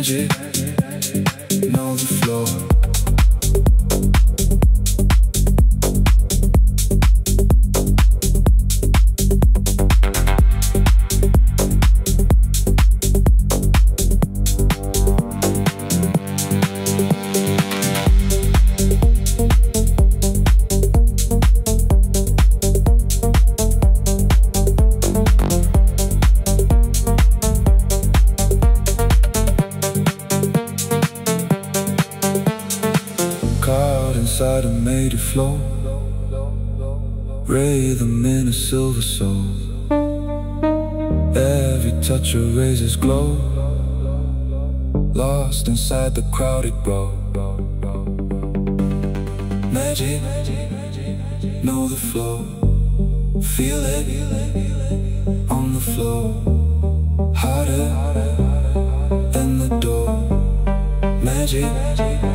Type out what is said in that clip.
Magic, know the flow. Inside I made it flow, rhythm in a silver soul. Every touch of razor's glow, lost inside the crowded row. Magic, know the flow. Feel it on the floor, harder than the door. Magic.